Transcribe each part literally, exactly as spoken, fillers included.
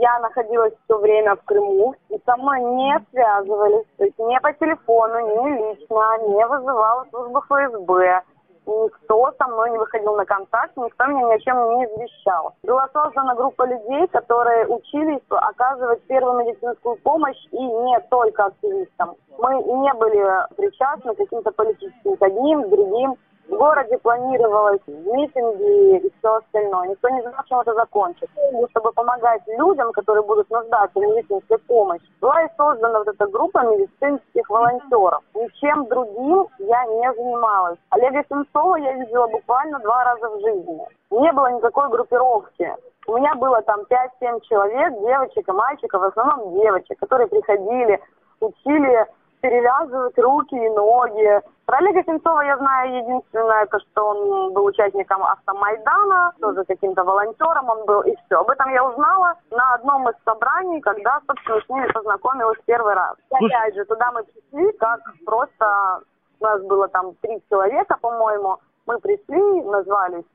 Я находилась все время в Крыму, и со мной не связывались, то есть ни по телефону, ни лично, не вызывала службу эф эс бэ. Никто со мной не выходил на контакт, никто меня ни о чем не извещал. Была создана группа людей, которые учились оказывать первую медицинскую помощь, и не только активистам. Мы не были причастны к каким-то политическим, к одним, к другим. В городе планировалось митинги и все остальное. Никто не знал, чем это закончится. Чтобы помогать людям, которые будут нуждаться в медицинской помощи, была и создана вот эта группа медицинских волонтеров. Ничем другим я не занималась. Олега Сенцова я видела буквально два раза в жизни. Не было никакой группировки. У меня было там пять-семь человек, девочек и мальчиков, в основном девочек, которые приходили, учили перевязывать руки и ноги. Про Олега Сенцова я знаю единственное, то, что он был участником Автомайдана, тоже каким-то волонтером он был, и все. Об этом я узнала на одном из собраний, когда, собственно, с ними познакомилась первый раз. И опять же, туда мы пришли, как просто, у нас было там три человека, по-моему, мы пришли, назвались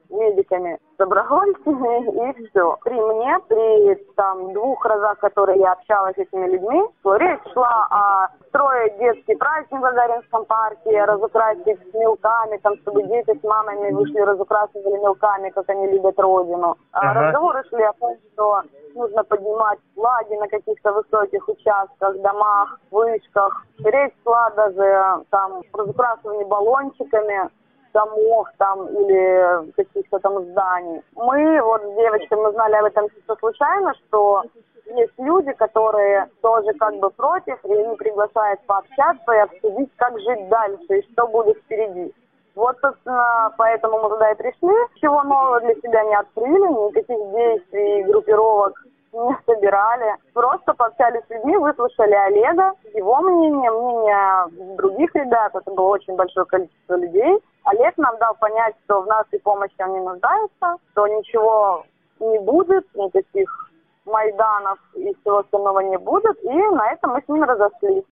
медиками-добровольцами, и все. При мне, при там двух разах, которые я общалась с этими людьми, речь шла о строить детский праздник в Гагаринском парке, разукрасить мелками, там, чтобы дети с мамами вышли, разукрасивали мелками, как они любят родину. Ага. Разговоры шли о том, что нужно поднимать флаги на каких-то высоких участках, домах, вышках. Речь шла даже там разукрасывание баллончиками домов там или каких-то там зданий. Мы вот с девочками узнали об этом чисто случайно, что есть люди, которые тоже как бы против, и они приглашают пообщаться и обсудить, как жить дальше и что будет впереди. Вот, собственно, поэтому мы туда и пришли. Чего нового для себя не открыли, никаких действий, группировок не собирали. Просто пообщались с людьми, выслушали Олега, его мнение, мнение других ребят. Это было очень большое количество людей. Олег нам дал понять, что в нашей помощи он не нуждается, что ничего не будет, никаких майданов и всего остального не будет. И на этом мы с ним разошлись.